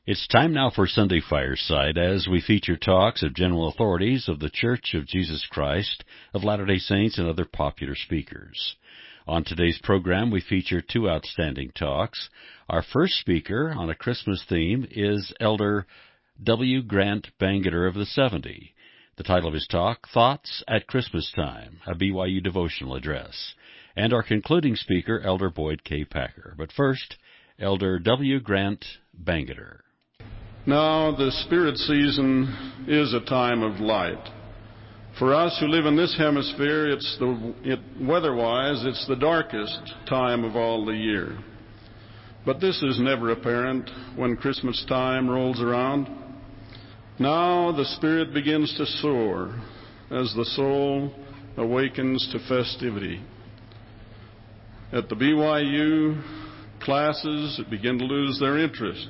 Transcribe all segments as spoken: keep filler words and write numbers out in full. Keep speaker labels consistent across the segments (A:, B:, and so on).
A: It's time now for Sunday Fireside as we feature talks of general authorities of the Church of Jesus Christ of Latter-day Saints and other popular speakers. On today's program, we feature two outstanding talks. Our first speaker on a Christmas theme is Elder W. Grant Bangerter of the seventy. The title of his talk, Thoughts at Christmas Time, a B Y U devotional address. And our concluding speaker, Elder Boyd K. Packer. But first, Elder W. Grant Bangerter.
B: Now, the Spirit season is a time of light. For us who live in this hemisphere, it's the, it, weather-wise, it's the darkest time of all the year. But this is never apparent when Christmas time rolls around. Now the Spirit begins to soar as the soul awakens to festivity. At the B Y U classes begin to lose their interest.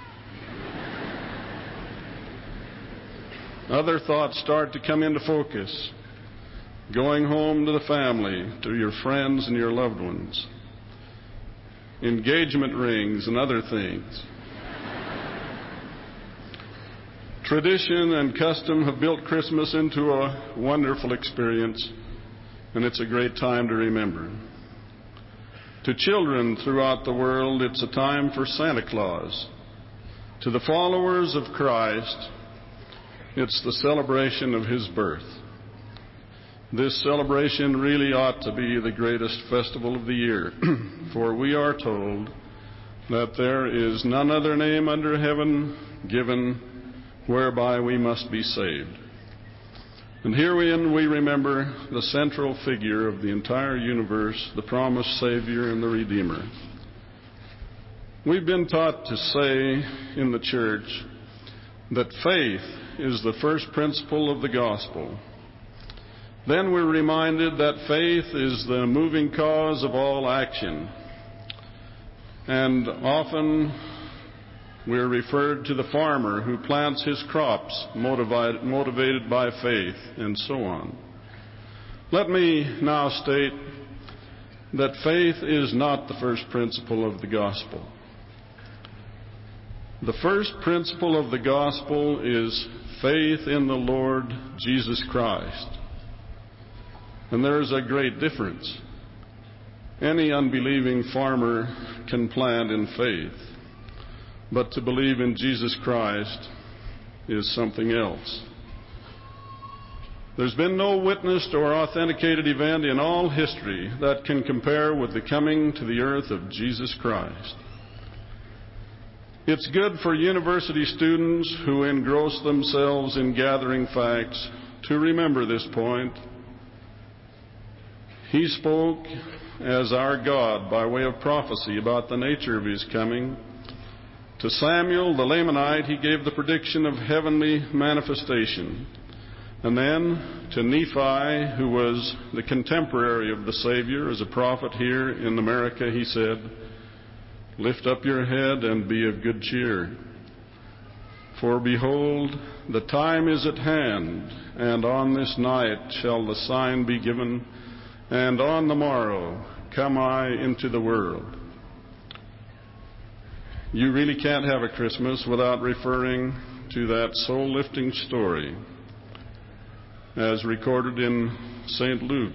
B: Other thoughts start to come into focus. Going home to the family, to your friends and your loved ones. Engagement rings and other things. Tradition and custom have built Christmas into a wonderful experience, and it's a great time to remember. To children throughout the world, it's a time for Santa Claus. To the followers of Christ, it's the celebration of His birth. This celebration really ought to be the greatest festival of the year, for we are told that there is none other name under heaven given whereby we must be saved. And herein we remember the central figure of the entire universe, the promised Savior and the Redeemer. We've been taught to say in the church that faith is the first principle of the gospel. Then we're reminded that faith is the moving cause of all action. And often we're referred to the farmer who plants his crops motivated, motivated by faith, and so on. Let me now state that faith is not the first principle of the gospel. The first principle of the gospel is faith in the Lord Jesus Christ. And there's a great difference. Any unbelieving farmer can plant in faith, but to believe in Jesus Christ is something else. There's been no witnessed or authenticated event in all history that can compare with the coming to the earth of Jesus Christ. It's good for university students who engross themselves in gathering facts to remember this point. He spoke as our God by way of prophecy about the nature of His coming. To Samuel the Lamanite, He gave the prediction of heavenly manifestation. And then to Nephi, who was the contemporary of the Savior as a prophet here in America, He said, "Lift up your head and be of good cheer. For behold, the time is at hand, and on this night shall the sign be given, and on the morrow come I into the world." You really can't have a Christmas without referring to that soul-lifting story as recorded in Saint Luke.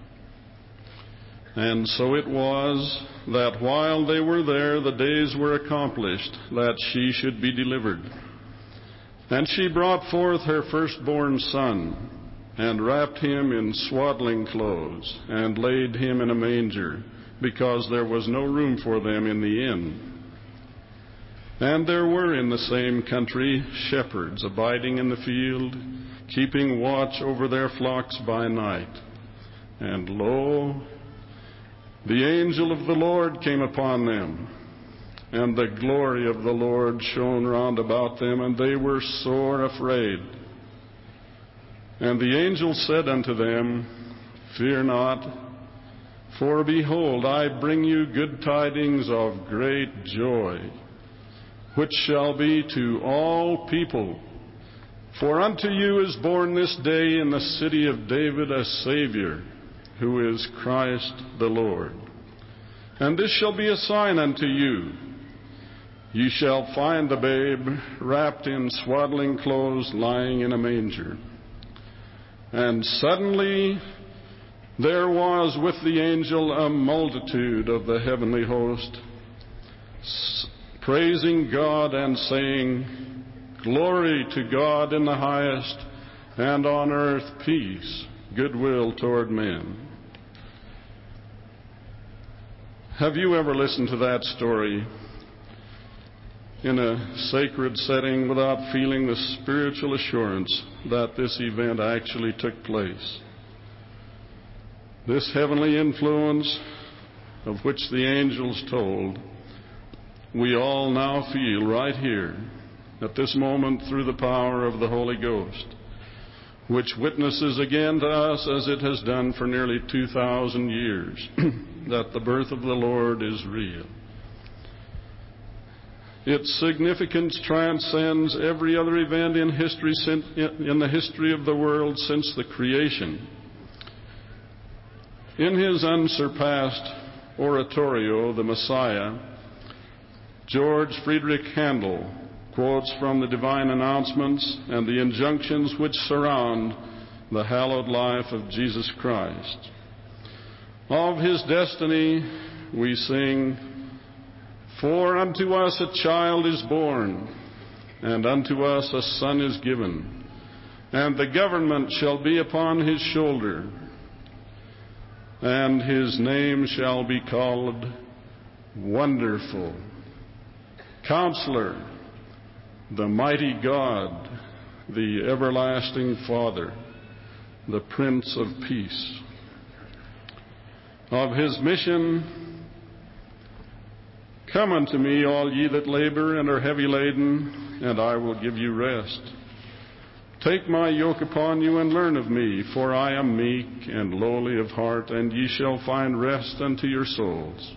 B: And so it was that while they were there, the days were accomplished that she should be delivered. And she brought forth her firstborn son, and wrapped him in swaddling clothes, and laid him in a manger, because there was no room for them in the inn. And there were in the same country shepherds abiding in the field, keeping watch over their flocks by night. And lo, the angel of the Lord came upon them, and the glory of the Lord shone round about them, and they were sore afraid. And the angel said unto them, "Fear not, for behold, I bring you good tidings of great joy, which shall be to all people. For unto you is born this day in the city of David a Savior, who is Christ the Lord. And this shall be a sign unto you. you shall find the babe wrapped in swaddling clothes, lying in a manger." And suddenly there was with the angel a multitude of the heavenly host, praising God and saying, "Glory to God in the highest, and on earth peace, goodwill toward men." Have you ever listened to that story in a sacred setting without feeling the spiritual assurance that this event actually took place? This heavenly influence of which the angels told, we all now feel right here at this moment through the power of the Holy Ghost, which witnesses again to us, as it has done for nearly two thousand years, that the birth of the Lord is real. Its significance transcends every other event in history, in the history of the world since the creation. In his unsurpassed oratorio, The Messiah, George Friedrich Handel quotes from the divine announcements and the injunctions which surround the hallowed life of Jesus Christ. Of his destiny we sing, "For unto us a child is born, and unto us a son is given, and the government shall be upon his shoulder, and his name shall be called Wonderful, Counselor, the Mighty God, the Everlasting Father, the Prince of Peace." Of his mission, "Come unto me, all ye that labor and are heavy laden, and I will give you rest. Take my yoke upon you and learn of me, for I am meek and lowly of heart, and ye shall find rest unto your souls."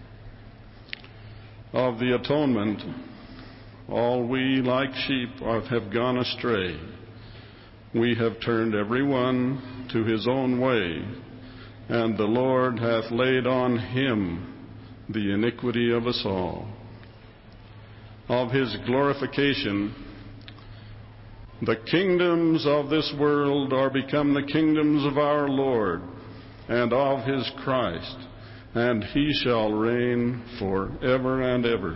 B: Of the atonement, "All we like sheep have gone astray. We have turned every one to his own way, and the Lord hath laid on him the iniquity of us all." Of his glorification, "The kingdoms of this world are become the kingdoms of our Lord and of his Christ, and he shall reign forever and ever."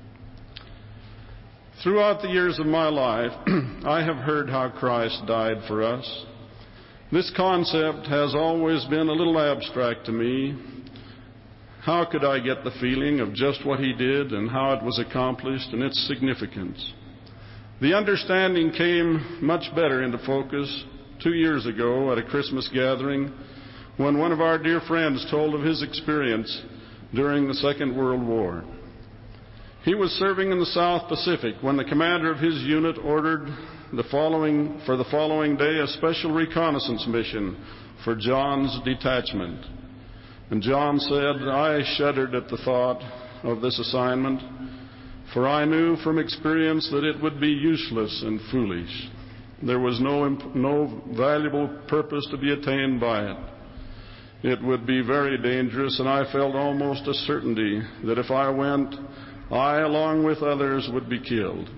B: Throughout the years of my life, I have heard how Christ died for us. This concept has always been a little abstract to me. How could I get the feeling of just what he did and how it was accomplished and its significance? The understanding came much better into focus two years ago at a Christmas gathering when one of our dear friends told of his experience during the Second World War. He was serving in the South Pacific when the commander of his unit ordered the following, for the following day a special reconnaissance mission for John's detachment. And John said, "I shuddered at the thought of this assignment, for I knew from experience that it would be useless and foolish. There was no, no valuable purpose to be attained by it. It would be very dangerous, and I felt almost a certainty that if I went, I, along with others, would be killed."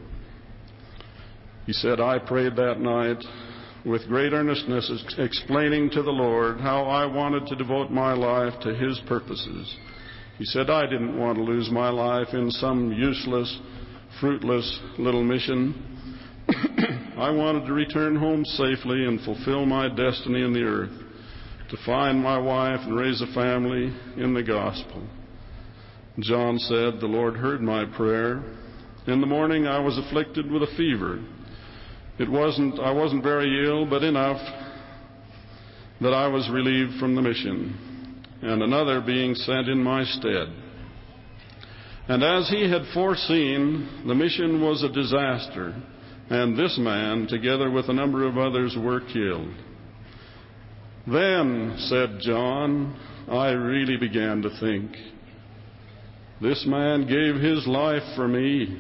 B: He said, "I prayed that night with great earnestness, explaining to the Lord how I wanted to devote my life to his purposes." He said, "I didn't want to lose my life in some useless, fruitless little mission. I wanted to return home safely and fulfill my destiny in the earth, to find my wife and raise a family in the gospel." John said, "The Lord heard my prayer. In the morning I was afflicted with a fever. It wasn't, I wasn't very ill, but enough that I was relieved from the mission, and another being sent in my stead. And as he had foreseen, the mission was a disaster, and this man, together with a number of others, were killed. Then," said John, "I really began to think, this man gave his life for me.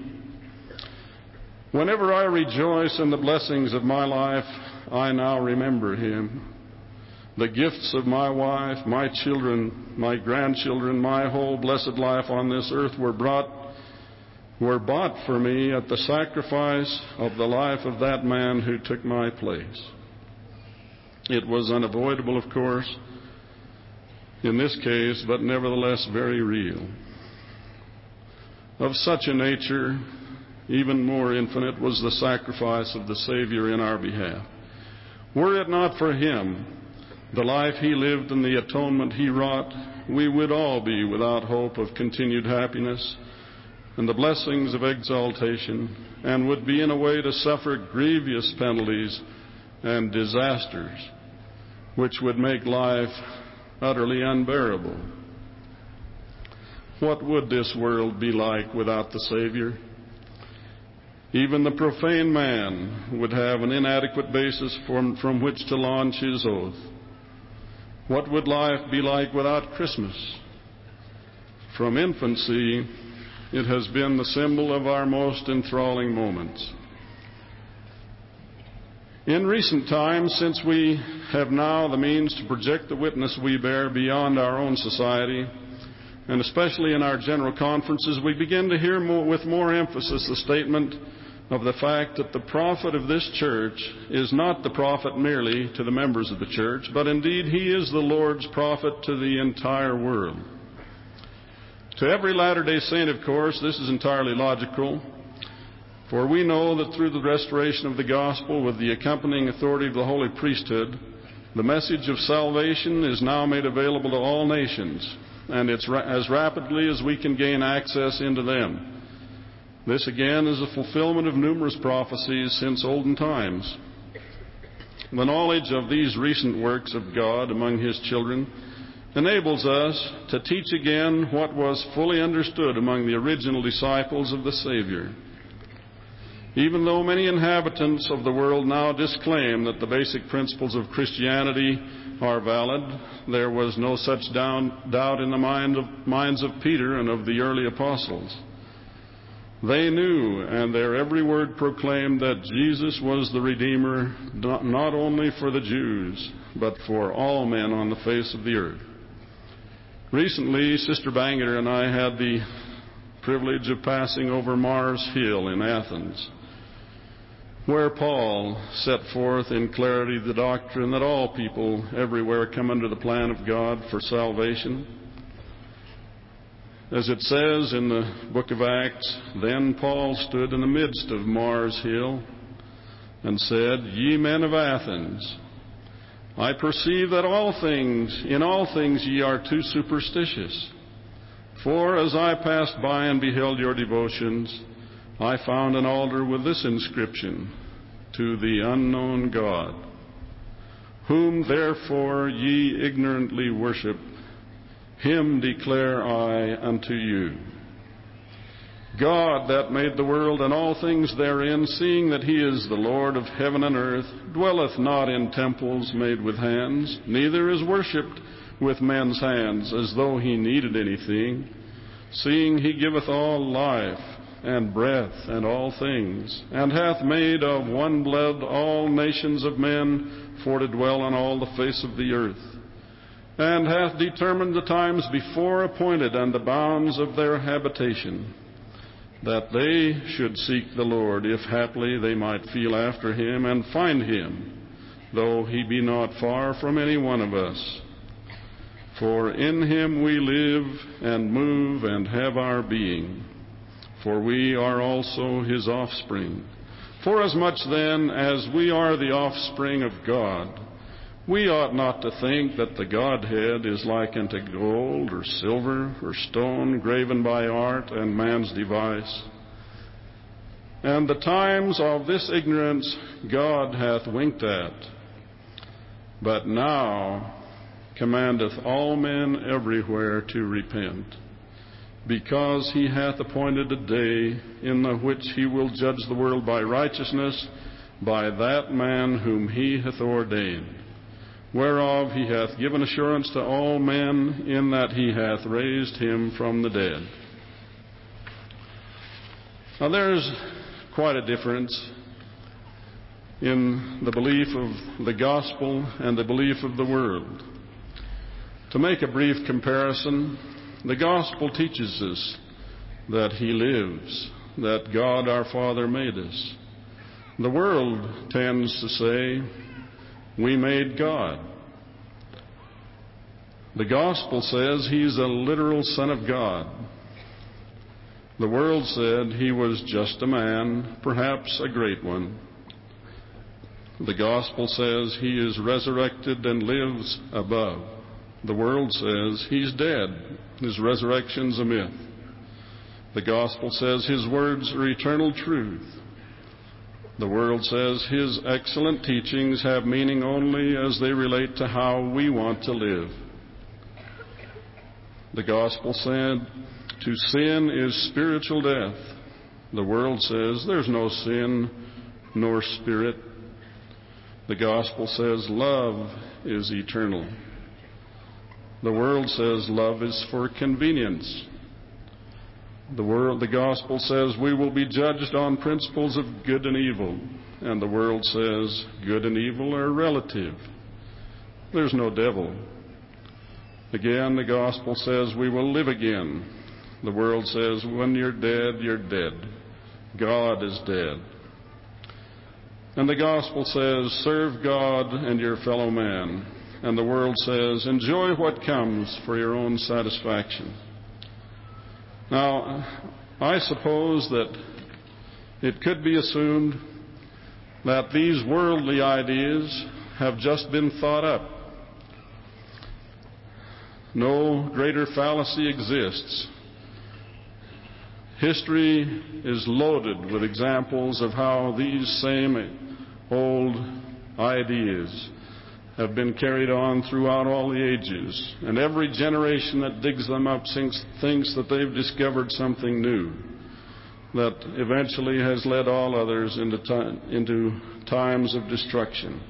B: Whenever I rejoice in the blessings of my life, I now remember him. The gifts of my wife, my children, my grandchildren, my whole blessed life on this earth were brought were bought for me at the sacrifice of the life of that man who took my place. It was unavoidable, of course, in this case, but nevertheless very real. Of such a nature, even more infinite, was the sacrifice of the Savior in our behalf. Were it not for Him, the life He lived and the atonement He wrought, we would all be without hope of continued happiness and the blessings of exaltation, and would be in a way to suffer grievous penalties and disasters, which would make life utterly unbearable. What would this world be like without the Savior? Even the profane man would have an inadequate basis from, from which to launch his oath. What would life be like without Christmas? From infancy, it has been the symbol of our most enthralling moments. In recent times, since we have now the means to project the witness we bear beyond our own society, and especially in our general conferences, we begin to hear more, with more emphasis the statement of the fact that the prophet of this church is not the prophet merely to the members of the church, but indeed he is the Lord's prophet to the entire world. To every Latter-day Saint, of course, this is entirely logical, for we know that through the restoration of the gospel with the accompanying authority of the holy priesthood, the message of salvation is now made available to all nations, and it's ra- as rapidly as we can gain access into them. This again is a fulfillment of numerous prophecies since olden times. The knowledge of these recent works of God among His children enables us to teach again what was fully understood among the original disciples of the Savior. Even though many inhabitants of the world now disclaim that the basic principles of Christianity are valid, there was no such doubt in the mind of, minds of Peter and of the early apostles. They knew, and their every word proclaimed, that Jesus was the Redeemer not only for the Jews, but for all men on the face of the earth. Recently, Sister Bangeter and I had the privilege of passing over Mars Hill in Athens, where Paul set forth in clarity the doctrine that all people everywhere come under the plan of God for salvation. As it says in the book of Acts, then Paul stood in the midst of Mars Hill and said, Ye men of Athens, I perceive that all things, in all things ye are too superstitious. For as I passed by and beheld your devotions, I found an altar with this inscription, To the unknown God, whom therefore ye ignorantly worship, Him declare I unto you. God that made the world and all things therein, seeing that He is the Lord of heaven and earth, dwelleth not in temples made with hands, neither is worshipped with men's hands, as though He needed anything, seeing He giveth all life and breath and all things, and hath made of one blood all nations of men for to dwell on all the face of the earth, and hath determined the times before appointed and the bounds of their habitation, that they should seek the Lord, if haply they might feel after Him and find Him, though He be not far from any one of us. For in Him we live and move and have our being, for we are also His offspring. Forasmuch then as we are the offspring of God, we ought not to think that the Godhead is like unto gold or silver or stone graven by art and man's device. And the times of this ignorance God hath winked at, but now commandeth all men everywhere to repent, because He hath appointed a day in the which He will judge the world by righteousness by that man whom He hath ordained, whereof He hath given assurance to all men, in that He hath raised Him from the dead. Now there's quite a difference in the belief of the gospel and the belief of the world. To make a brief comparison, the gospel teaches us that He lives, that God our Father made us. The world tends to say, we made God. The gospel says he's a literal Son of God. The world said he was just a man, perhaps a great one. The gospel says he is resurrected and lives above. The world says he's dead. His resurrection's a myth. The gospel says his words are eternal truth. The world says his excellent teachings have meaning only as they relate to how we want to live. The gospel said, to sin is spiritual death. The world says there's no sin nor spirit. The gospel says love is eternal. The world says love is for convenience. The world, the gospel says we will be judged on principles of good and evil. And the world says good and evil are relative. There's no devil. Again, the gospel says we will live again. The world says when you're dead, you're dead. God is dead. And the gospel says serve God and your fellow man. And the world says enjoy what comes for your own satisfaction. Now, I suppose that it could be assumed that these worldly ideas have just been thought up. No greater fallacy exists. History is loaded with examples of how these same old ideas have been carried on throughout all the ages. And every generation that digs them up thinks, thinks that they've discovered something new that eventually has led all others into, time, into times of destruction.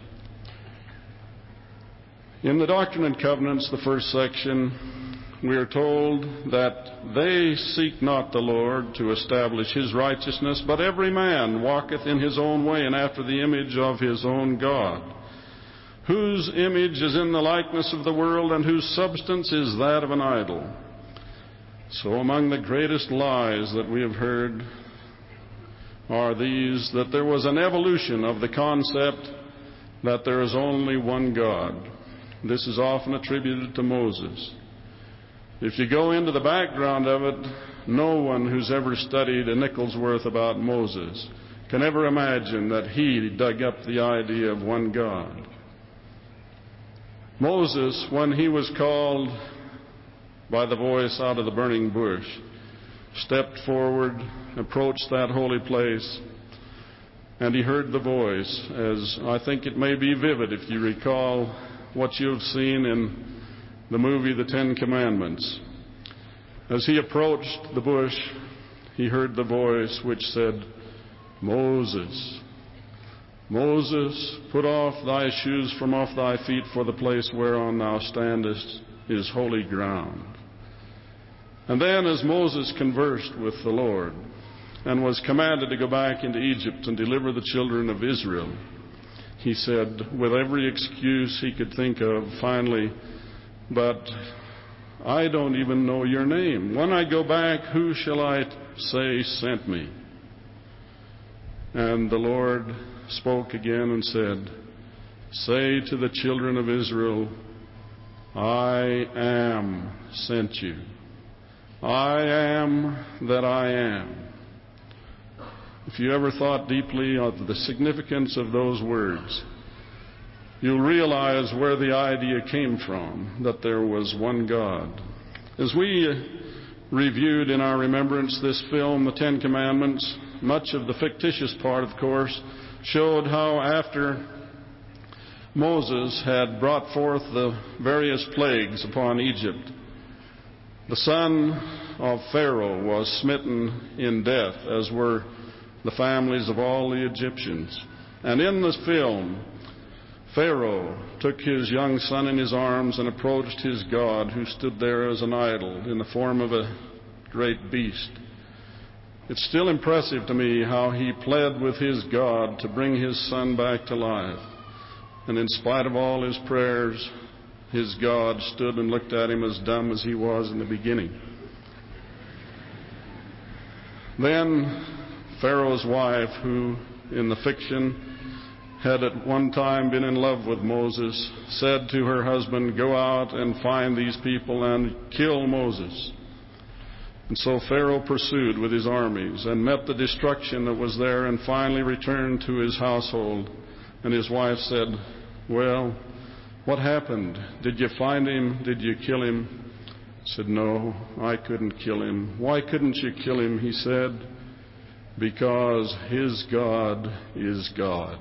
B: In the Doctrine and Covenants, the first section, we are told that they seek not the Lord to establish his righteousness, but every man walketh in his own way and after the image of his own God, whose image is in the likeness of the world and whose substance is that of an idol. So among the greatest lies that we have heard are these, that there was an evolution of the concept that there is only one God. This is often attributed to Moses. If you go into the background of it, no one who's ever studied a nickel's worth about Moses can ever imagine that he dug up the idea of one God. Moses, when he was called by the voice out of the burning bush, stepped forward, approached that holy place, and he heard the voice, as I think it may be vivid if you recall what you have seen in the movie The Ten Commandments. As he approached the bush, he heard the voice which said, Moses, Moses, put off thy shoes from off thy feet, for the place whereon thou standest is holy ground. And then as Moses conversed with the Lord and was commanded to go back into Egypt and deliver the children of Israel, he said, with every excuse he could think of, finally, but I don't even know your name. When I go back, who shall I say sent me? And the Lord spoke again and said, say to the children of Israel, I am sent you. I am that I am. If you ever thought deeply of the significance of those words, you'll realize where the idea came from, that there was one God. As we reviewed in our remembrance this film, The Ten Commandments, much of the fictitious part, of course, showed how after Moses had brought forth the various plagues upon Egypt, the son of Pharaoh was smitten in death, as were the families of all the Egyptians. And in this film, Pharaoh took his young son in his arms and approached his God, who stood there as an idol in the form of a great beast. It's still impressive to me how he pled with his God to bring his son back to life. And in spite of all his prayers, his God stood and looked at him as dumb as he was in the beginning. Then Pharaoh's wife, who in the fiction had at one time been in love with Moses, said to her husband, "Go out and find these people and kill Moses." And so Pharaoh pursued with his armies and met the destruction that was there and finally returned to his household. And his wife said, "Well, what happened? Did you find him? Did you kill him?" He said, "No, I couldn't kill him." "Why couldn't you kill him?" he said. "Because his God is God."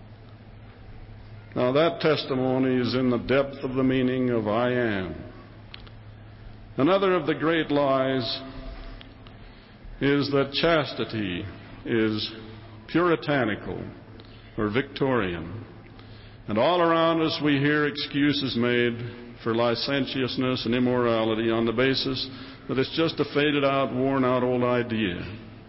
B: Now that testimony is in the depth of the meaning of I am. Another of the great lies is that chastity is puritanical or Victorian. And all around us we hear excuses made for licentiousness and immorality on the basis that it's just a faded out, worn out old idea.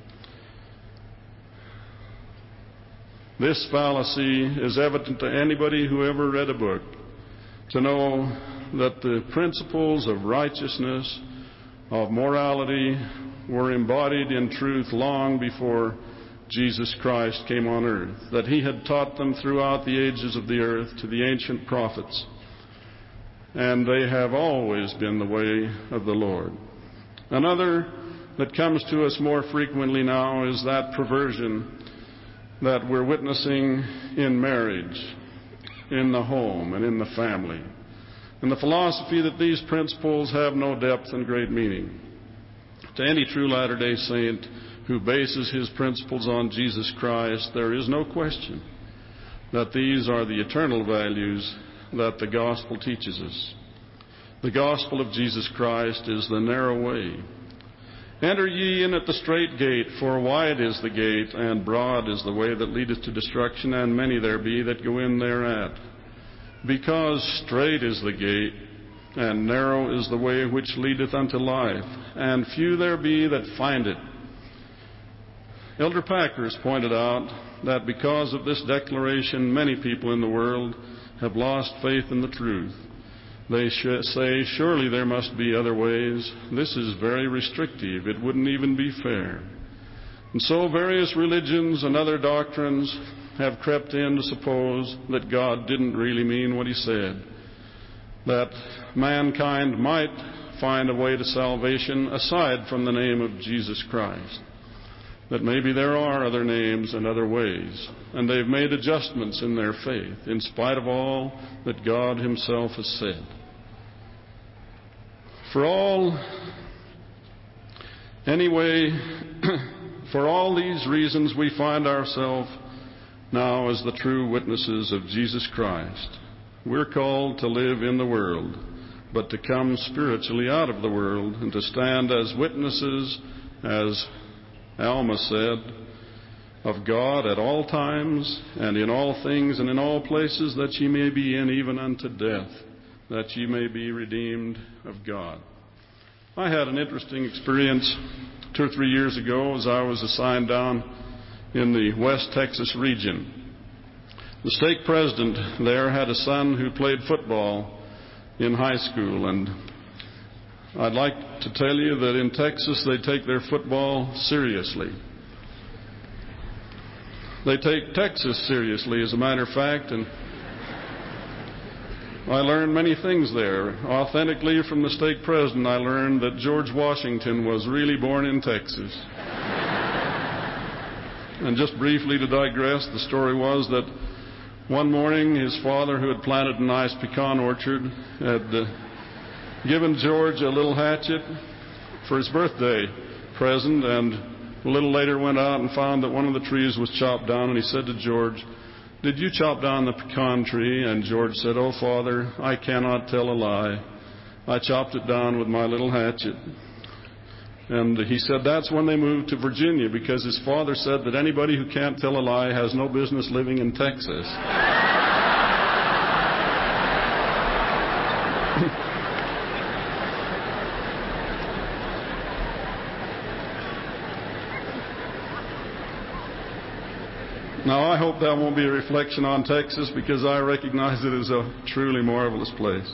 B: This fallacy is evident to anybody who ever read a book, to know that the principles of righteousness, of morality, were embodied in truth long before Jesus Christ came on earth, that he had taught them throughout the ages of the earth to the ancient prophets, and they have always been the way of the Lord. Another that comes to us more frequently now is that perversion that we're witnessing in marriage, in the home, and in the family, and the philosophy that these principles have no depth and great meaning. To any true Latter-day Saint who bases his principles on Jesus Christ, there is no question that these are the eternal values that the gospel teaches us. The gospel of Jesus Christ is the narrow way. "Enter ye in at the strait gate, for wide is the gate, and broad is the way that leadeth to destruction, and many there be that go in thereat. Because strait is the gate, and narrow is the way which leadeth unto life, and few there be that find it." Elder Packer has pointed out that because of this declaration, many people in the world have lost faith in the truth. They say, "Surely there must be other ways. This is very restrictive. It wouldn't even be fair." And so various religions and other doctrines have crept in to suppose that God didn't really mean what he said, that mankind might find a way to salvation aside from the name of Jesus Christ, that maybe there are other names and other ways, and they've made adjustments in their faith in spite of all that God himself has said. For all, anyway, for all these reasons, we find ourselves now as the true witnesses of Jesus Christ. We're called to live in the world, but to come spiritually out of the world and to stand as witnesses, as Alma said, of God at all times and in all things and in all places that ye may be in, even unto death, that ye may be redeemed of God. I had an interesting experience two or three years ago as I was assigned down in the West Texas region. The stake president there had a son who played football in high school, and I'd like to tell you that in Texas they take their football seriously. They take Texas seriously, as a matter of fact, and I learned many things there. Authentically from the stake president, I learned that George Washington was really born in Texas. And just briefly to digress, the story was that one morning his father, who had planted a nice pecan orchard, had uh, given George a little hatchet for his birthday present, and a little later went out and found that one of the trees was chopped down, and he said to George, "Did you chop down the pecan tree?" And George said, "Oh, Father, I cannot tell a lie. I chopped it down with my little hatchet." And he said that's when they moved to Virginia, because his father said that anybody who can't tell a lie has no business living in Texas. Now, I hope that won't be a reflection on Texas, because I recognize it as a truly marvelous place.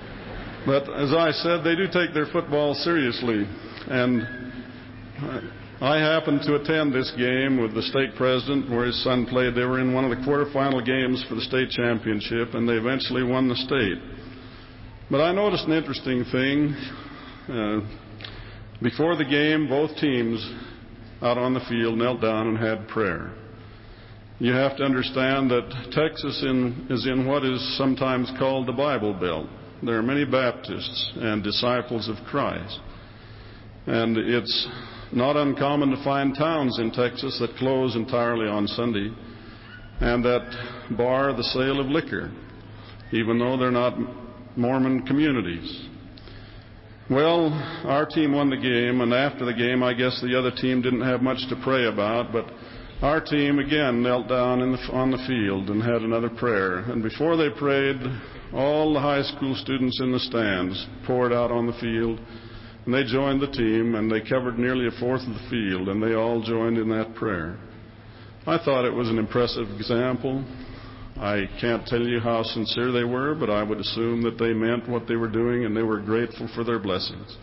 B: But as I said, they do take their football seriously. And I happened to attend this game with the stake president where his son played. They were in one of the quarterfinal games for the state championship, and they eventually won the state. But I noticed an interesting thing. Uh, before the game, both teams out on the field knelt down and had prayer. You have to understand that Texas in, is in what is sometimes called the Bible Belt. There are many Baptists and disciples of Christ. And it's not uncommon to find towns in Texas that close entirely on Sunday and that bar the sale of liquor, even though they're not Mormon communities. Well, our team won the game, and after the game, I guess the other team didn't have much to pray about, but our team again knelt down in the, on the field and had another prayer. And before they prayed, all the high school students in the stands poured out on the field, and they joined the team, and they covered nearly a fourth of the field, and they all joined in that prayer. I thought it was an impressive example. I can't tell you how sincere they were, but I would assume that they meant what they were doing and they were grateful for their blessings.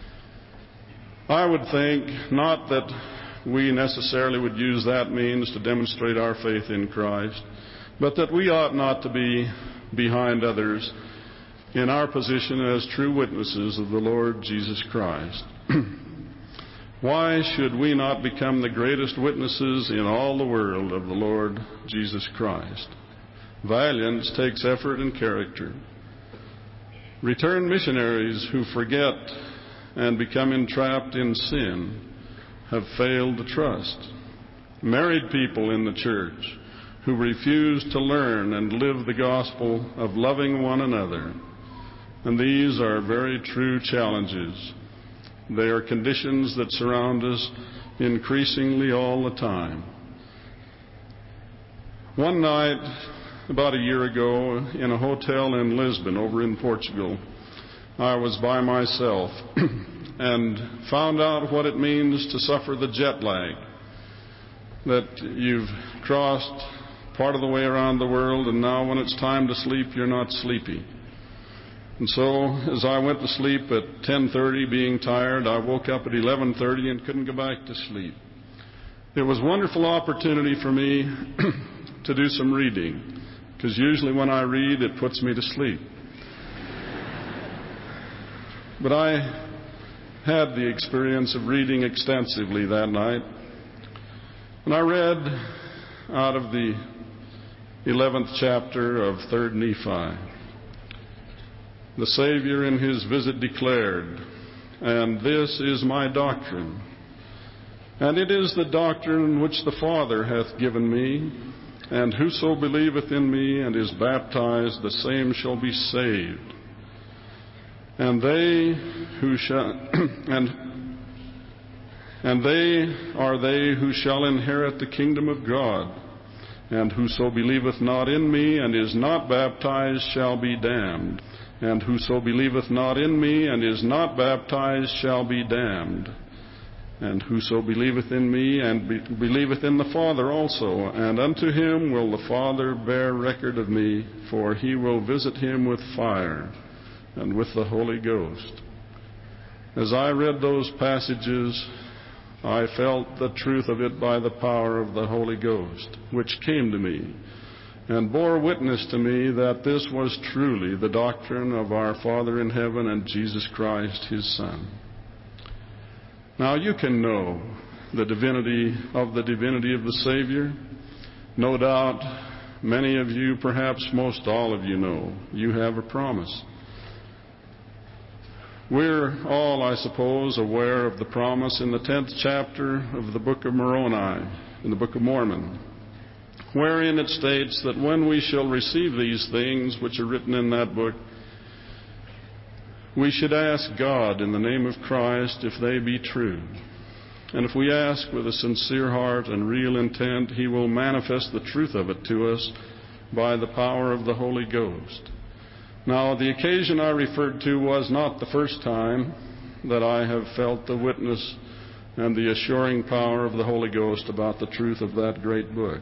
B: I would think not that we necessarily would use that means to demonstrate our faith in Christ, but that we ought not to be behind others in our position as true witnesses of the Lord Jesus Christ. Why should we not become the greatest witnesses in all the world of the Lord Jesus Christ? Valiance takes effort and character. Returned missionaries who forget and become entrapped in sin have failed to trust. Married people in the church who refuse to learn and live the gospel of loving one another. And these are very true challenges. They are conditions that surround us increasingly all the time. One night, about a year ago, in a hotel in Lisbon over in Portugal, I was by myself and found out what it means to suffer the jet lag, that you've crossed part of the way around the world and now when it's time to sleep, you're not sleepy. And so as I went to sleep at ten thirty, being tired, I woke up at eleven thirty and couldn't go back to sleep. It was a wonderful opportunity for me to do some reading, because usually when I read, it puts me to sleep. But I had the experience of reading extensively that night. And I read out of the eleventh chapter of Third Nephi. The Savior in his visit declared, "And this is my doctrine, and it is the doctrine which the Father hath given me, and whoso believeth in me and is baptized, the same shall be saved. And they who shall and and they are they who shall inherit the kingdom of God. And whoso believeth not in me and is not baptized shall be damned. And whoso believeth not in me and is not baptized shall be damned. And whoso believeth in me and be, believeth in the Father also, and unto him will the Father bear record of me, for he will visit him with fire and with the Holy Ghost." As I read those passages, I felt the truth of it by the power of the Holy Ghost, which came to me and bore witness to me that this was truly the doctrine of our Father in heaven and Jesus Christ, his Son. Now you can know the divinity of the divinity of the Savior. No doubt many of you, perhaps most all of you know, you have a promise. We're all, I suppose, aware of the promise in the tenth chapter of the book of Moroni, in the book of Mormon, wherein it states that when we shall receive these things which are written in that book, we should ask God in the name of Christ if they be true. And if we ask with a sincere heart and real intent, he will manifest the truth of it to us by the power of the Holy Ghost. Now, the occasion I referred to was not the first time that I have felt the witness and the assuring power of the Holy Ghost about the truth of that great book.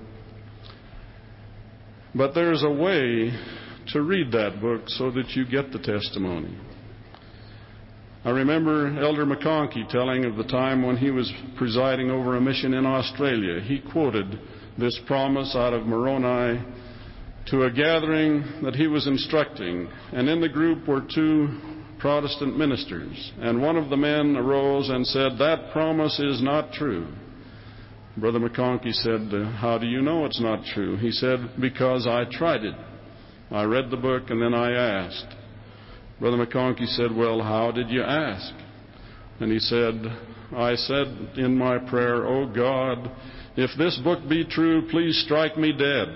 B: But there's a way to read that book so that you get the testimony. I remember Elder McConkie telling of the time when he was presiding over a mission in Australia. He quoted this promise out of Moroni to a gathering that he was instructing, and in the group were two Protestant ministers, and one of the men arose and said, "That promise is not true." Brother McConkie said, "How do you know it's not true?" He said, "Because I tried it. I read the book and then I asked." Brother McConkie said, "Well, how did you ask?" And he said, "I said in my prayer, 'Oh God, if this book be true, please strike me dead.'"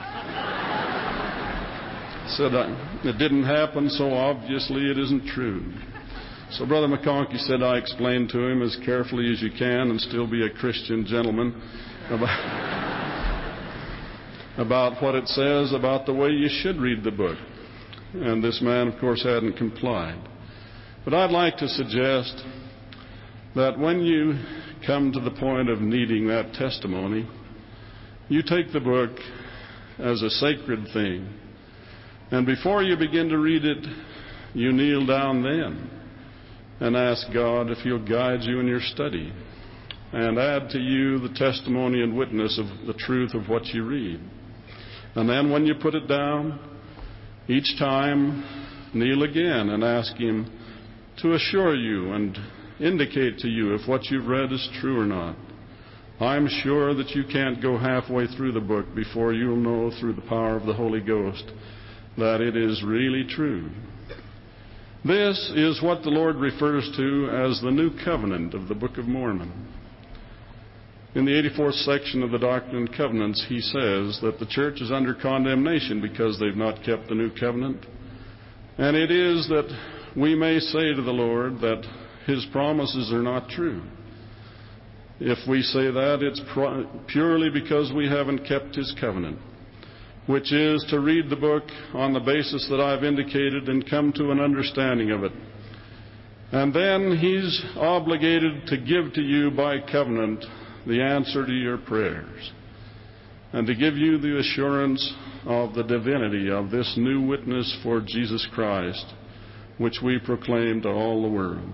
B: Said, "It didn't happen, so obviously it isn't true." So Brother McConkie said, "I explained to him as carefully as you can and still be a Christian gentleman about, about what it says about the way you should read the book." And this man, of course, hadn't complied. But I'd like to suggest that when you come to the point of needing that testimony, you take the book as a sacred thing. And before you begin to read it, you kneel down then and ask God if He'll guide you in your study and add to you the testimony and witness of the truth of what you read. And then when you put it down, each time kneel again and ask Him to assure you and indicate to you if what you've read is true or not. I'm sure that you can't go halfway through the book before you'll know through the power of the Holy Ghost that it is really true. This is what the Lord refers to as the New Covenant of the Book of Mormon. In the eighty-fourth section of the Doctrine and Covenants, he says that the church is under condemnation because they've not kept the New Covenant. And it is that we may say to the Lord that His promises are not true. If we say that, it's purely because we haven't kept His covenant, which is to read the book on the basis that I've indicated and come to an understanding of it. And then He's obligated to give to you by covenant the answer to your prayers and to give you the assurance of the divinity of this new witness for Jesus Christ, which we proclaim to all the world.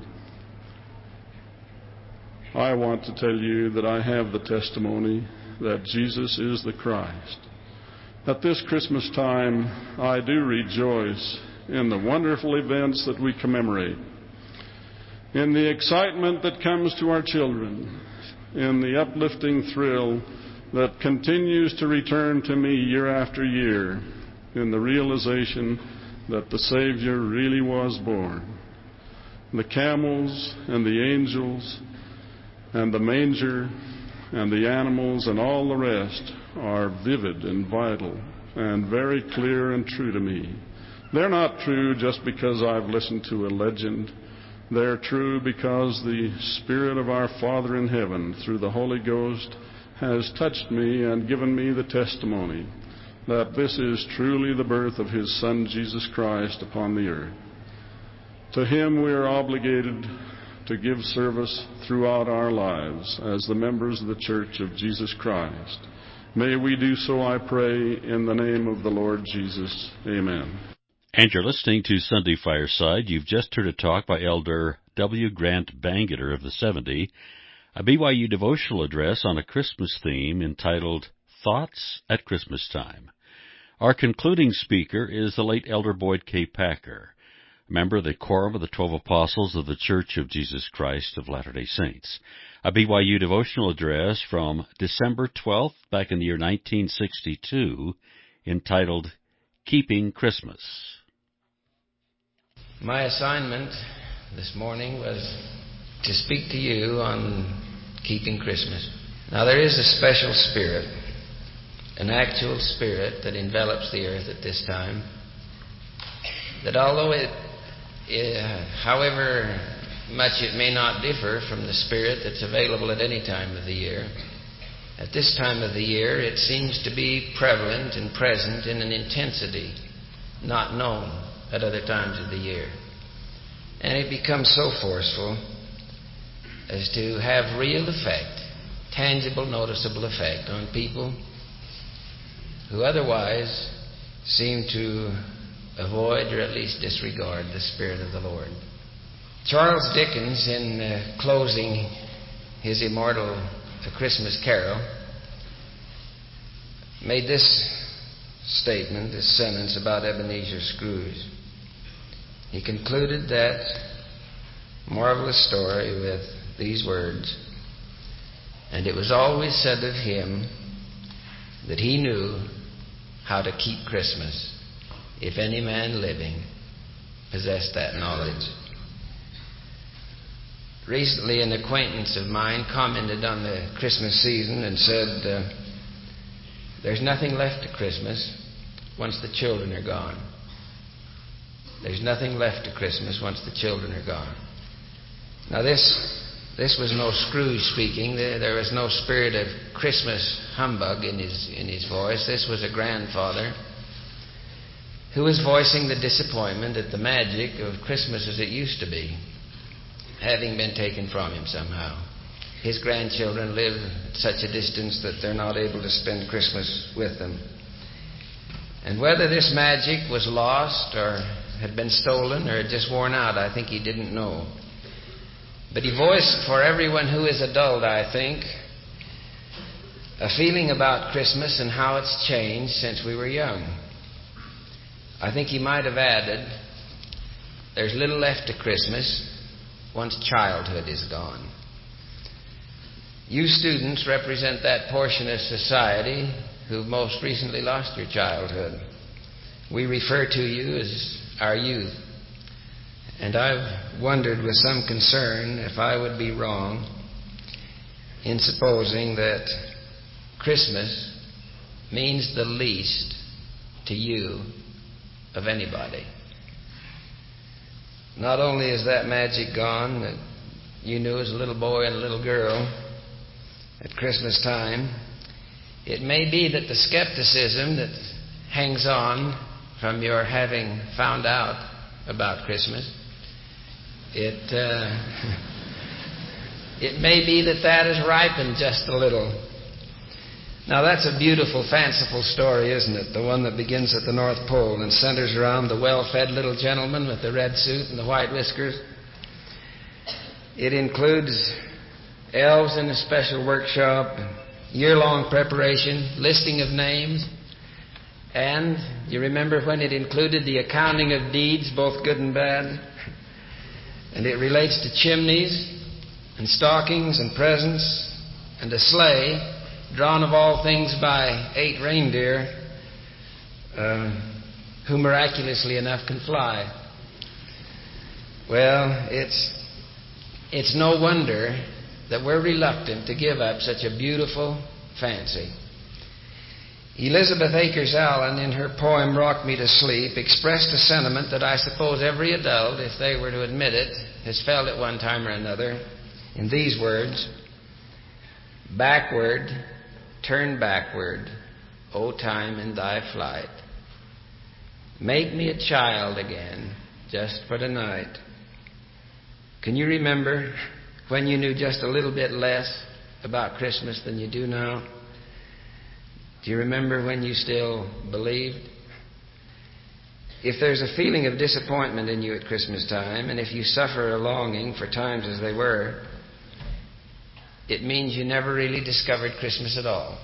B: I want to tell you that I have the testimony that Jesus is the Christ. At this Christmas time, I do rejoice in the wonderful events that we commemorate, in the excitement that comes to our children, in the uplifting thrill that continues to return to me year after year, in the realization that the Savior really was born. The camels and the angels and the manger and the animals and all the rest are vivid and vital and very clear and true to me. They're not true just because I've listened to a legend. They're true because the Spirit of our Father in heaven, through the Holy Ghost, has touched me and given me the testimony that this is truly the birth of His Son, Jesus Christ, upon the earth. To Him we are obligated to give service throughout our lives as the members of the Church of Jesus Christ. May we do so, I pray, in the name of the Lord Jesus. Amen.
A: And you're listening to Sunday Fireside. You've just heard a talk by Elder W. Grant Bangeter of the seventy, a B Y U devotional address on a Christmas theme entitled Thoughts at Christmas Time. Our concluding speaker is the late Elder Boyd K. Packer, member of the Quorum of the Twelve Apostles of the Church of Jesus Christ of Latter-day Saints. A B Y U devotional address from December twelfth, back in the year nineteen sixty-two, entitled Keeping Christmas.
C: My assignment this morning was to speak to you on keeping Christmas. Now, there is a special spirit, an actual spirit that envelops the earth at this time, that although it, it however much it may not differ from the spirit that's available at any time of the year, at this time of the year it seems to be prevalent and present in an intensity not known at other times of the year. And it becomes so forceful as to have real effect, tangible, noticeable effect on people who otherwise seem to avoid or at least disregard the Spirit of the Lord. Charles Dickens, in uh, closing his immortal A Christmas Carol, made this statement, this sentence about Ebenezer Scrooge. He concluded that marvelous story with these words, "And it was always said of him that he knew how to keep Christmas, if any man living possessed that knowledge." Recently, an acquaintance of mine commented on the Christmas season and said, uh, there's nothing left to Christmas once the children are gone. There's nothing left to Christmas once the children are gone. Now this this was no Scrooge speaking. There, there was no spirit of Christmas humbug in his in his voice. This was a grandfather who was voicing the disappointment at the magic of Christmas as it used to be having been taken from him somehow. His grandchildren live at such a distance that they're not able to spend Christmas with them. And whether this magic was lost or had been stolen or had just worn out, I think he didn't know. But he voiced for everyone who is adult, I think, a feeling about Christmas and how it's changed since we were young. I think he might have added, there's little left to Christmas once childhood is gone. You students represent that portion of society who've most recently lost your childhood. We refer to you as our youth. And I've wondered with some concern if I would be wrong in supposing that Christmas means the least to you of anybody. Not only is that magic gone that you knew as a little boy and a little girl at Christmas time, it may be that the skepticism that hangs on from your having found out about Christmas, it uh, it may be that that has ripened just a little. Now that's a beautiful, fanciful story, isn't it? The one that begins at the North Pole and centers around the well-fed little gentleman with the red suit and the white whiskers. It includes elves in a special workshop, year-long preparation, listing of names, and you remember when it included the accounting of deeds, both good and bad, and it relates to chimneys and stockings and presents and a sleigh drawn of all things by eight reindeer uh, who miraculously enough can fly. Well, it's it's no wonder that we're reluctant to give up such a beautiful fancy. Elizabeth Akers Allen, in her poem Rock Me to Sleep, expressed a sentiment that I suppose every adult, if they were to admit it, has felt at one time or another, in these words: backward, turn backward, O time in thy flight. Make me a child again, just for the night. Can you remember when you knew just a little bit less about Christmas than you do now? Do you remember when you still believed? If there's a feeling of disappointment in you at Christmas time, and if you suffer a longing for times as they were, it means you never really discovered Christmas at all.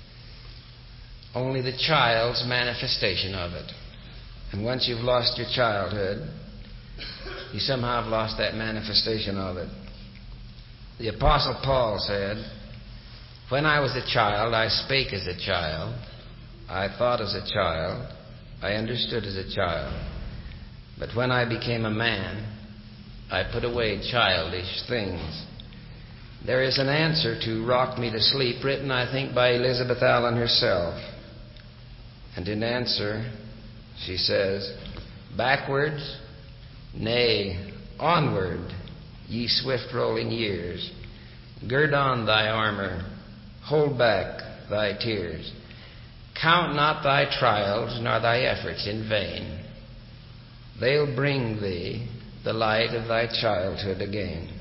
C: Only the child's manifestation of it. And once you've lost your childhood, you somehow have lost that manifestation of it. The Apostle Paul said, when I was a child, I spake as a child, I thought as a child, I understood as a child. But when I became a man, I put away childish things. There is an answer to Rock Me to Sleep, written, I think, by Elizabeth Allen herself. And in answer, she says, backwards, nay, onward, ye swift-rolling years. Gird on thy armor, hold back thy tears. Count not thy trials nor thy efforts in vain. They'll bring thee the light of thy childhood again.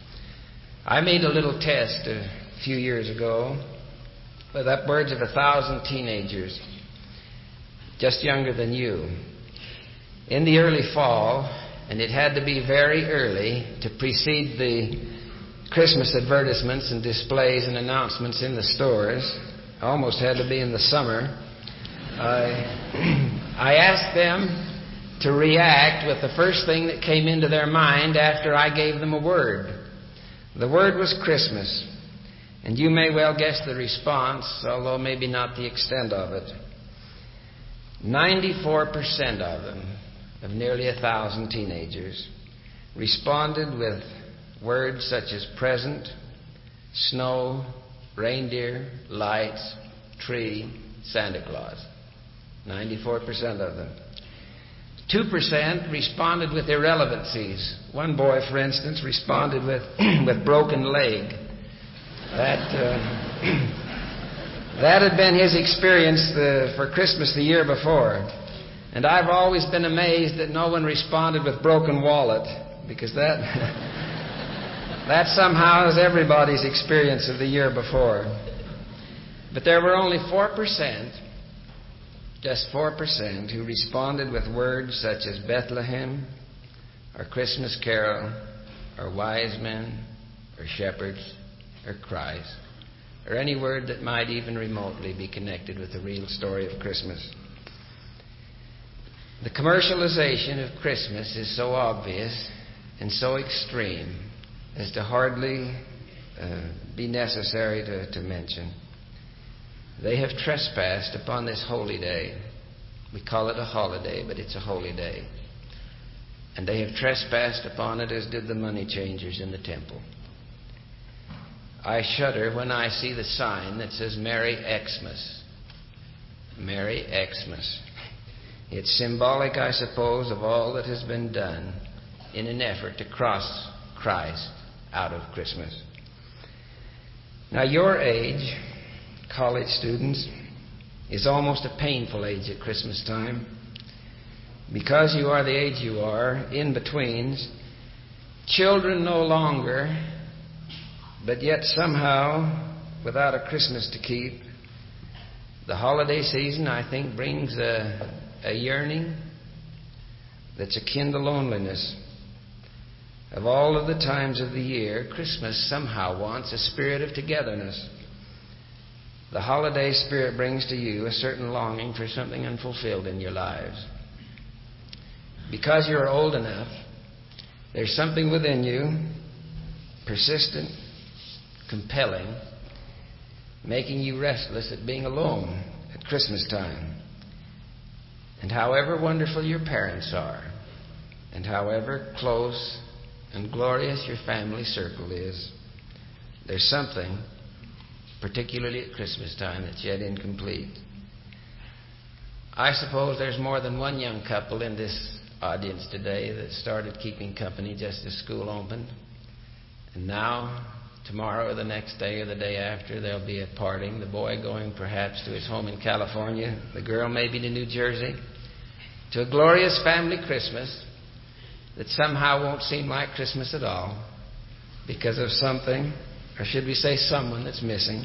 C: I made a little test a few years ago with upwards of a thousand teenagers, just younger than you. In the early fall, and it had to be very early to precede the Christmas advertisements and displays and announcements in the stores. Almost had to be in the summer. I, I asked them to react with the first thing that came into their mind after I gave them a word. The word was Christmas. And you may well guess the response, although maybe not the extent of it. ninety-four percent of them, of nearly a thousand teenagers, responded with words such as present, snow, reindeer, lights, tree, Santa Claus. ninety-four percent of them. two percent responded with irrelevancies. One boy, for instance, responded with, with broken leg. That, uh, that had been his experience the, for Christmas the year before. And I've always been amazed that no one responded with broken wallet, because that, that somehow is everybody's experience of the year before. But there were only four percent, just four percent, who responded with words such as Bethlehem, or Christmas carol, or wise men, or shepherds, or Christ, or any word that might even remotely be connected with the real story of Christmas. The commercialization of Christmas is so obvious and so extreme as to hardly uh, be necessary to, to mention. They have trespassed upon this holy day. We call it a holiday, but it's a holy day. And they have trespassed upon it as did the money changers in the temple. I shudder when I see the sign that says Merry Xmas. Merry Xmas. It's symbolic, I suppose, of all that has been done in an effort to cross Christ out of Christmas. Now, your age, college students, is almost a painful age at Christmas time. Because you are the age you are, in-betweens, children no longer, but yet somehow, without a Christmas to keep, the holiday season, I think, brings a, a yearning that's akin to loneliness. Of all of the times of the year, Christmas somehow wants a spirit of togetherness. The holiday spirit brings to you a certain longing for something unfulfilled in your lives. Because you're old enough, there's something within you, persistent, compelling, making you restless at being alone at Christmas time. And however wonderful your parents are, and however close and glorious your family circle is, there's something, particularly at Christmas time, that's yet incomplete. I suppose there's more than one young couple in this audience today that started keeping company just as school opened. And now, tomorrow or the next day or the day after, there'll be a parting. The boy going perhaps to his home in California, the girl maybe to New Jersey, to a glorious family Christmas that somehow won't seem like Christmas at all because of something, or should we say someone, that's missing.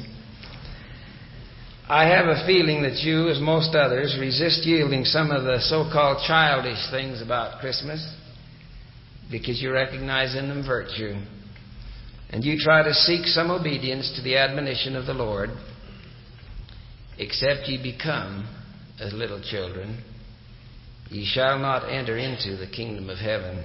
C: I have a feeling that you, as most others, resist yielding some of the so-called childish things about Christmas because you recognize in them virtue. And you try to seek some obedience to the admonition of the Lord, except ye become as little children, ye shall not enter into the kingdom of heaven.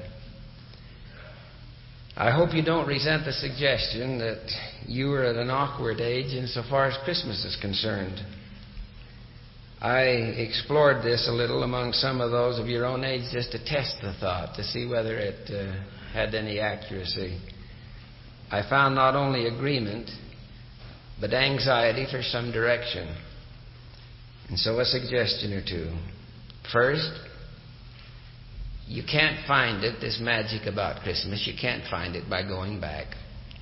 C: I hope you don't resent the suggestion that you are at an awkward age insofar as Christmas is concerned. I explored this a little among some of those of your own age just to test the thought, to see whether it uh, had any accuracy. I found not only agreement, but anxiety for some direction. And so a suggestion or two. First, you can't find it, this magic about Christmas, you can't find it by going back.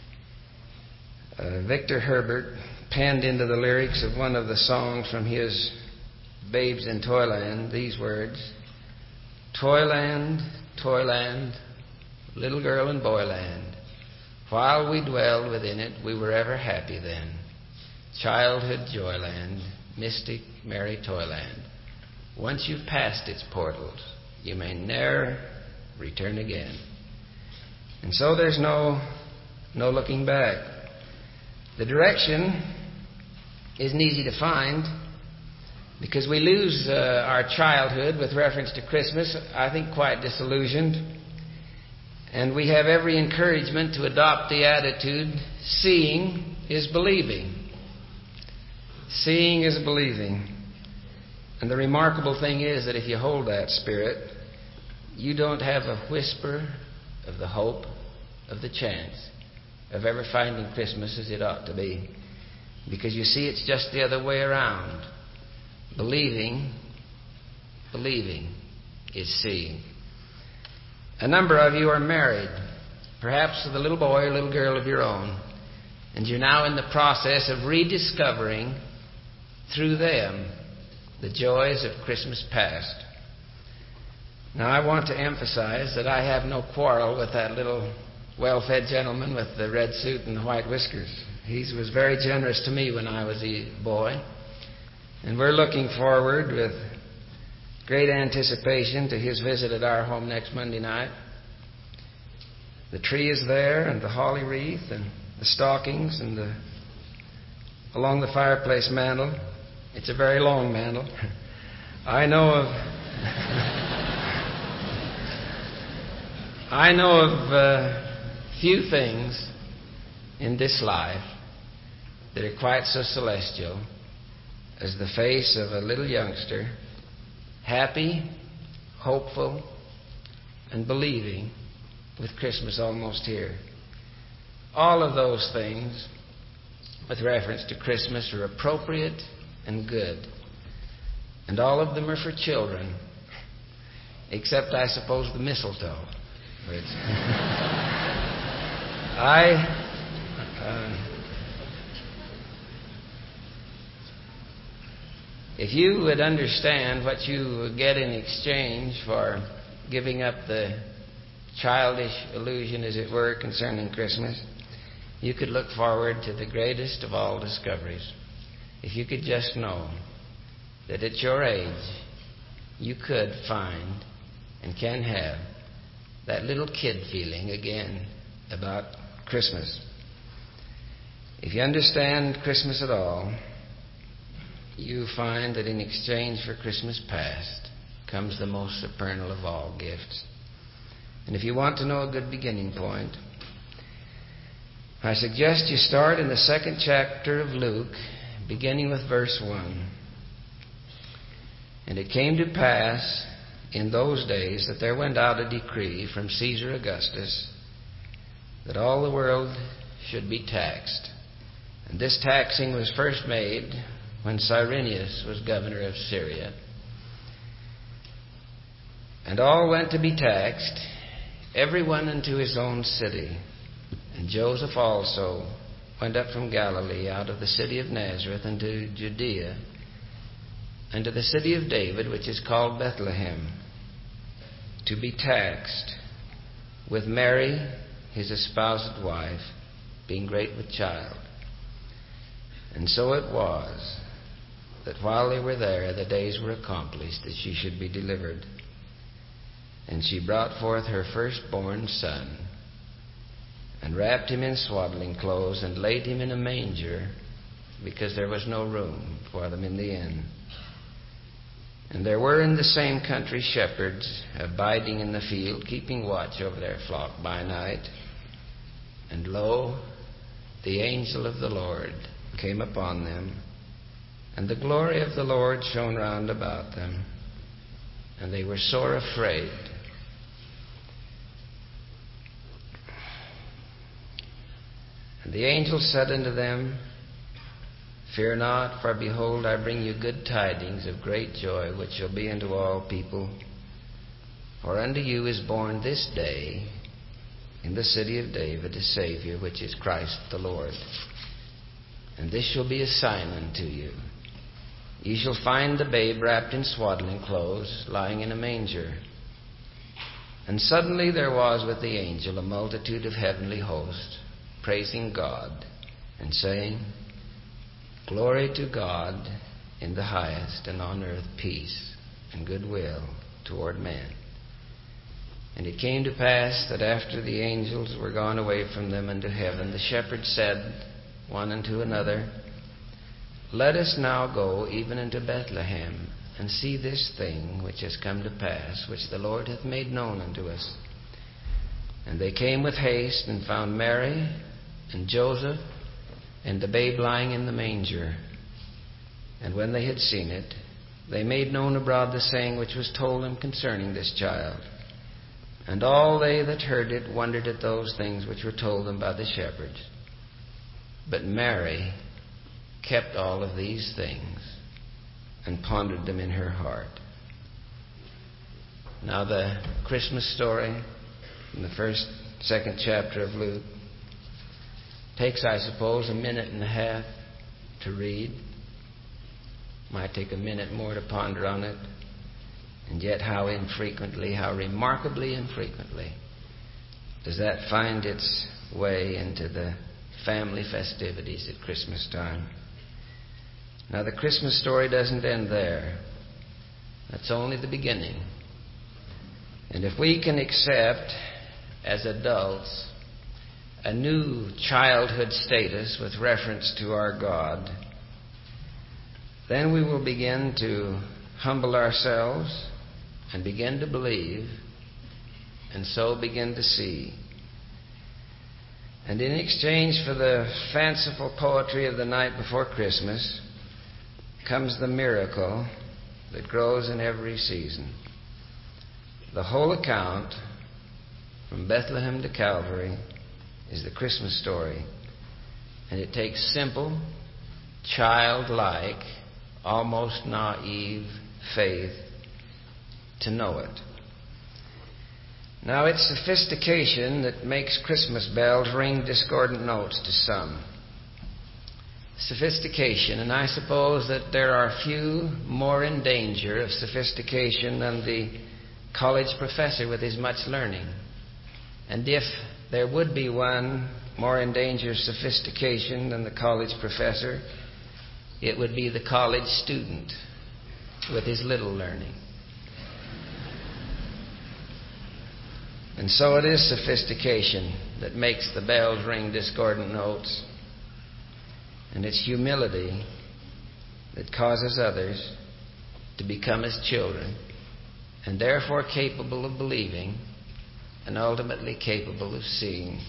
C: Uh, Victor Herbert penned into the lyrics of one of the songs from his Babes in Toyland these words: Toyland, Toyland, little girl and boyland, while we dwelled within it, we were ever happy then. Childhood joyland, mystic merry Toyland. Once you've passed its portals, you may ne'er return again. And so there's no, no looking back. The direction isn't easy to find because we lose uh, our childhood with reference to Christmas, I think quite disillusioned. And we have every encouragement to adopt the attitude, seeing is believing. Seeing is believing. And the remarkable thing is that if you hold that spirit, you don't have a whisper of the hope of the chance of ever finding Christmas as it ought to be. Because you see, it's just the other way around. Believing, believing is seeing. A number of you are married, perhaps with a little boy or little girl of your own, and you're now in the process of rediscovering through them the joys of Christmas past. Now, I want to emphasize that I have no quarrel with that little well-fed gentleman with the red suit and the white whiskers. He was very generous to me when I was a boy. And we're looking forward with great anticipation to his visit at our home next Monday night. The tree is there, and the holly wreath, and the stockings, and the along the fireplace mantel. It's a very long mantel. I know of I know of uh, few things in this life that are quite so celestial as the face of a little youngster, happy, hopeful, and believing with Christmas almost here. All of those things with reference to Christmas are appropriate and good. And all of them are for children, except, I suppose, the mistletoe. Which I... Uh, If you would understand what you would get in exchange for giving up the childish illusion, as it were, concerning Christmas, you could look forward to the greatest of all discoveries. If you could just know that at your age you could find and can have that little kid feeling again about Christmas. If you understand Christmas at all, you find that in exchange for Christmas past comes the most supernal of all gifts. And if you want to know a good beginning point, I suggest you start in the second chapter of Luke, beginning with verse one. And it came to pass in those days that there went out a decree from Caesar Augustus that all the world should be taxed. And this taxing was first made when Cyrenius was governor of Syria. And all went to be taxed, every one unto his own city. And Joseph also went up from Galilee out of the city of Nazareth unto Judea, unto the city of David, which is called Bethlehem, to be taxed with Mary, his espoused wife, being great with child. And so it was that while they were there, the days were accomplished that she should be delivered. And she brought forth her firstborn son, and wrapped him in swaddling clothes, and laid him in a manger, because there was no room for them in the inn. And there were in the same country shepherds abiding in the field, keeping watch over their flock by night. And lo, the angel of the Lord came upon them, and the glory of the Lord shone round about them, and they were sore afraid. And the angel said unto them, Fear not, for behold, I bring you good tidings of great joy, which shall be unto all people. For unto you is born this day in the city of David a Savior, which is Christ the Lord. And this shall be a sign unto you. Ye shall find the babe wrapped in swaddling clothes, lying in a manger. And suddenly there was with the angel a multitude of heavenly hosts, praising God, and saying, Glory to God in the highest, and on earth peace and goodwill toward men. And it came to pass that after the angels were gone away from them into heaven, the shepherds said one unto another, Let us now go even into Bethlehem, and see this thing which has come to pass, which the Lord hath made known unto us. And they came with haste, and found Mary and Joseph and the babe lying in the manger. And when they had seen it, they made known abroad the saying which was told them concerning this child. And all they that heard it wondered at those things which were told them by the shepherds. But Mary kept all of these things and pondered them in her heart. Now the Christmas story in the first, second chapter of Luke takes, I suppose, a minute and a half to read. Might take a minute more to ponder on it. And yet how infrequently, how remarkably infrequently does that find its way into the family festivities at Christmas time. Now the Christmas story doesn't end there. That's only the beginning. And if we can accept as adults a new childhood status with reference to our God, then we will begin to humble ourselves and begin to believe, and so begin to see. And in exchange for the fanciful poetry of the night before Christmas comes the miracle that grows in every season. The whole account, from Bethlehem to Calvary, is the Christmas story. And it takes simple, childlike, almost naive faith to know it. Now, it's sophistication that makes Christmas bells ring discordant notes to some. Sophistication, and I suppose that there are few more in danger of sophistication than the college professor with his much learning. And if there would be one more in danger of sophistication than the college professor, it would be the college student with his little learning. And so it is sophistication that makes the bells ring discordant notes. And it's humility that causes others to become as children, and therefore capable of believing and ultimately capable of seeing.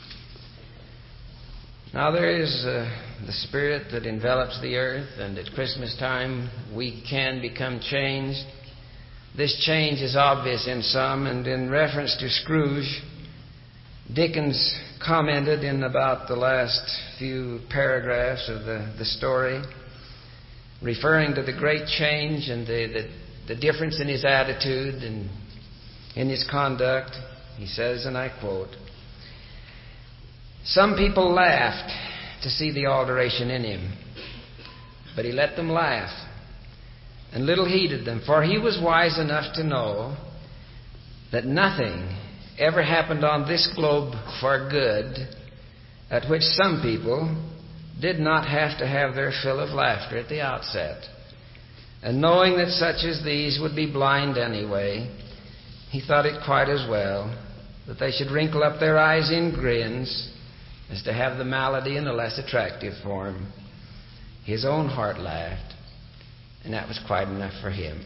C: Now there is uh, the Spirit that envelops the earth, and at Christmas time we can become changed. This change is obvious in some, and in reference to Scrooge, Dickens commented in about the last few paragraphs of the, the story, referring to the great change and the, the, the difference in his attitude and in his conduct. He says, and I quote, "Some people laughed to see the alteration in him, but he let them laugh and little heeded them, for he was wise enough to know that nothing ever happened on this globe for good at which some people did not have to have their fill of laughter at the outset. And knowing that such as these would be blind anyway, he thought it quite as well that they should wrinkle up their eyes in grins as to have the malady in a less attractive form. His own heart laughed, and that was quite enough for him."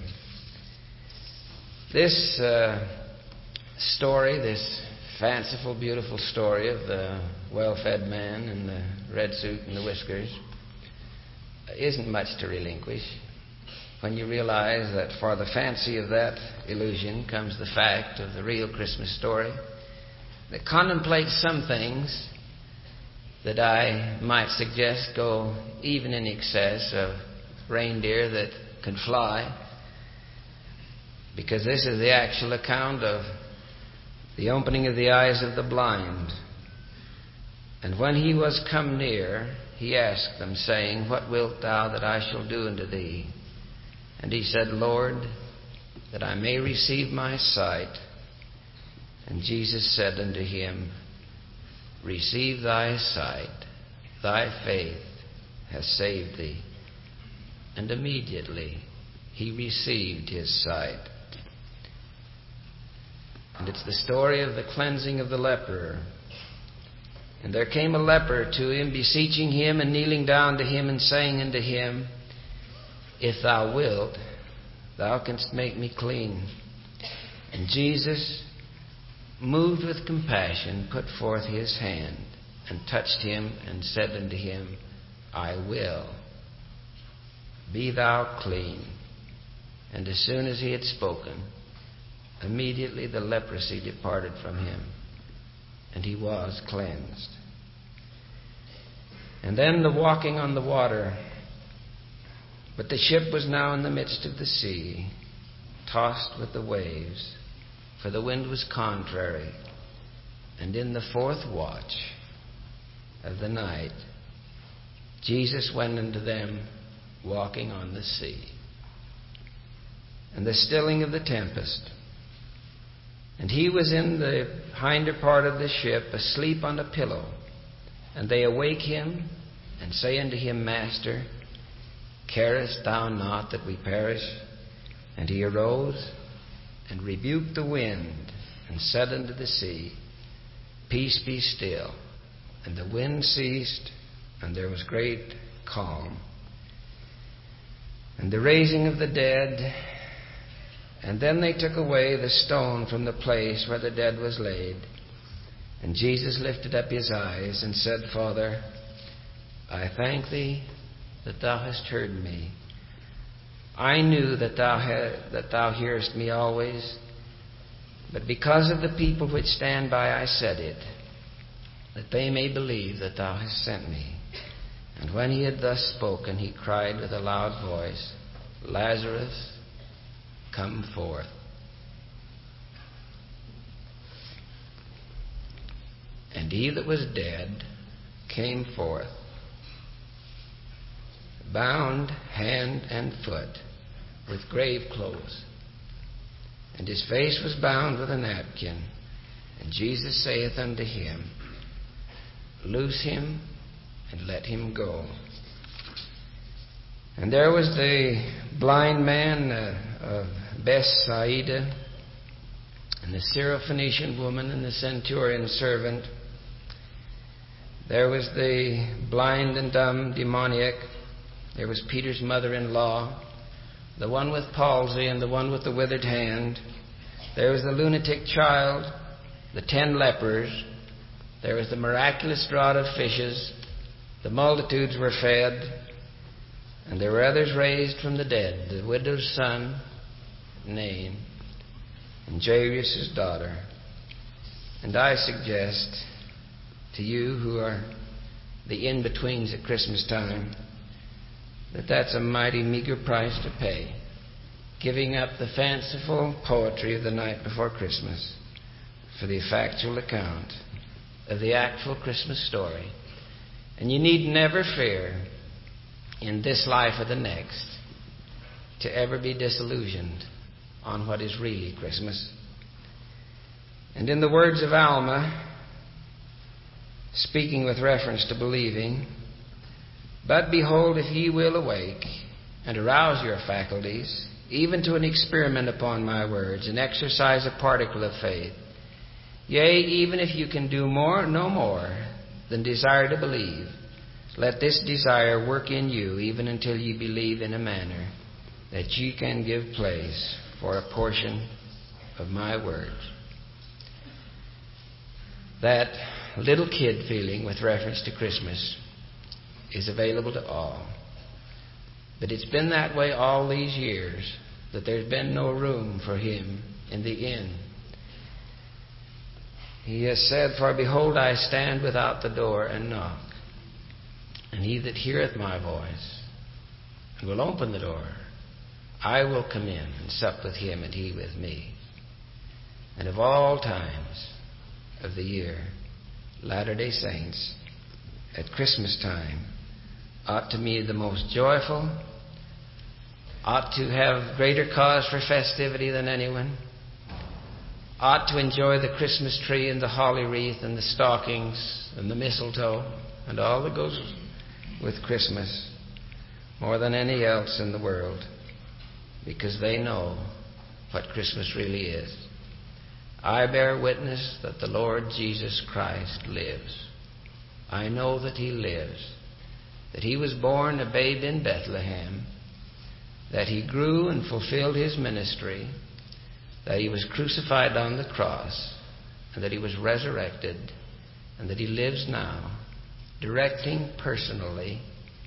C: This uh, story, this fanciful, beautiful story of the well-fed man in the red suit and the whiskers, isn't much to relinquish when you realize that for the fancy of that illusion comes the fact of the real Christmas story that contemplates some things that I might suggest go even in excess of reindeer that can fly, because this is the actual account of the opening of the eyes of the blind. "And when he was come near, he asked them, saying, What wilt thou that I shall do unto thee? And he said, Lord, that I may receive my sight. And Jesus said unto him, Receive thy sight, thy faith hath saved thee. And immediately he received his sight." And it's the story of the cleansing of the leper. And there came a leper to him, beseeching him and kneeling down to him and saying unto him, If thou wilt, thou canst make me clean. And Jesus, moved with compassion, put forth his hand and touched him and said unto him, I will. Be thou clean. And as soon as he had spoken, immediately the leprosy departed from him, and he was cleansed. And then the walking on the water. But the ship was now in the midst of the sea, tossed with the waves, for the wind was contrary. And in the fourth watch of the night, Jesus went unto them walking on the sea. And the stilling of the tempest. And he was in the hinder part of the ship, asleep on a pillow. And they awake him, and say unto him, Master, carest thou not that we perish? And he arose, and rebuked the wind, and said unto the sea, Peace, be still. And the wind ceased, and there was great calm. And the raising of the dead. And then they took away the stone from the place where the dead was laid. And Jesus lifted up his eyes and said, Father, I thank thee that thou hast heard me. I knew that thou, ha- that thou hearest me always, but because of the people which stand by I said it, that they may believe that thou hast sent me. And when he had thus spoken, he cried with a loud voice, Lazarus, come forth. And he that was dead came forth, bound hand and foot with grave clothes, and his face was bound with a napkin. And Jesus saith unto him, Loose him and let him go. And there was the blind man uh, of Bethsaida, and the Syrophoenician woman, and the centurion's servant. There was the blind and dumb demoniac. There was Peter's mother-in-law, the one with palsy and the one with the withered hand. There was the lunatic child, the ten lepers. There was the miraculous draught of fishes. The multitudes were fed. And there were others raised from the dead, the widow's son, Nain, and Jairus' daughter. And I suggest to you who are the in-betweens at Christmas time that that's a mighty meager price to pay, giving up the fanciful poetry of the night before Christmas for the factual account of the actual Christmas story. And you need never fear in this life or the next to ever be disillusioned on what is really Christmas. And in the words of Alma, speaking with reference to believing, but behold, if ye will awake and arouse your faculties, even to an experiment upon my words, and exercise a particle of faith, yea, even if you can do more, no more, than desire to believe, let this desire work in you, even until ye believe in a manner that ye can give place for a portion of my words. That little kid feeling with reference to Christmas is available to all. But it's been that way all these years, that there's been no room for him in the inn. He has said, For behold, I stand without the door and knock. And he that heareth my voice and will open the door, I will come in and sup with him and he with me. And of all times of the year, Latter-day Saints at Christmas time ought to be the most joyful, ought to have greater cause for festivity than anyone, ought to enjoy the Christmas tree and the holly wreath and the stockings and the mistletoe and all that goes with Christmas more than any else in the world, because they know what Christmas really is. I bear witness that the Lord Jesus Christ lives. I know that He lives, that He was born a babe in Bethlehem, that He grew and fulfilled His ministry, that He was crucified on the cross, and that He was resurrected, and that He lives now, directing personally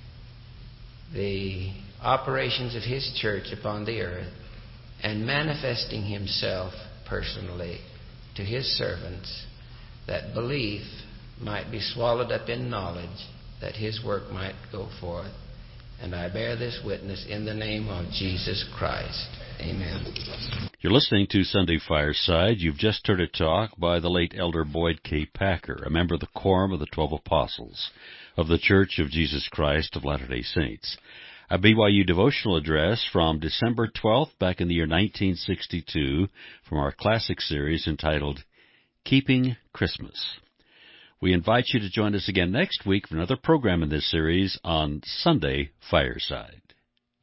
C: the operations of His church upon the earth and manifesting Himself personally to His servants, that belief might be swallowed up in knowledge, that His work might go forth. And I bear this witness in the name of Jesus Christ. Amen.
A: You're listening to Sunday Fireside. You've just heard a talk by the late Elder Boyd K. Packer, a member of the Quorum of the Twelve Apostles of the Church of Jesus Christ of Latter-day Saints. A B Y U devotional address from December twelfth, back in the year nineteen sixty-two, from our classic series entitled Keeping Christmas. We invite you to join us again next week for another program in this series on Sunday Fireside.